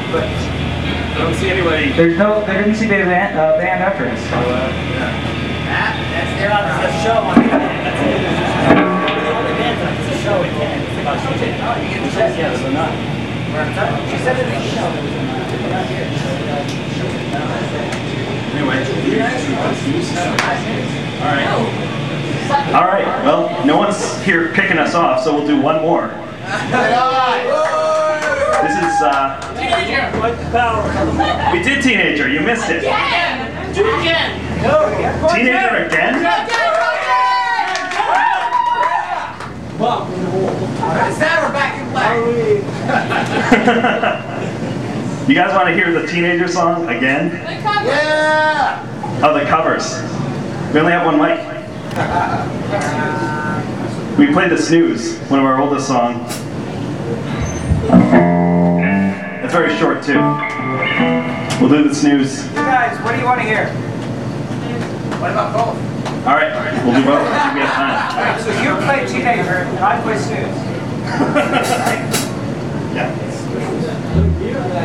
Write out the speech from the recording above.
but I don't see anybody. There didn't seem to be a band after us. So, yeah. They're on the show. It's a show again. It's about shooting. Oh, you get the check? Yeah, there's a nut. She said it in the show. We're not here. Anyway. All right, well, no one's here picking us off, so we'll do one more. This is, Teenager! Like the power. we did Teenager, you missed it. Again! Do it again! Teenager again? Is that or Back in Black? You guys want to hear the Teenager song again? Yeah! Oh, the covers. We only have one mic. We played the Snooze, one of our oldest songs. It's very short too. We'll do the Snooze. You guys, what do you want to hear? What about both? All right, we'll do both if we have time. Alright, so you play Teenager, and I play Snooze. Yeah.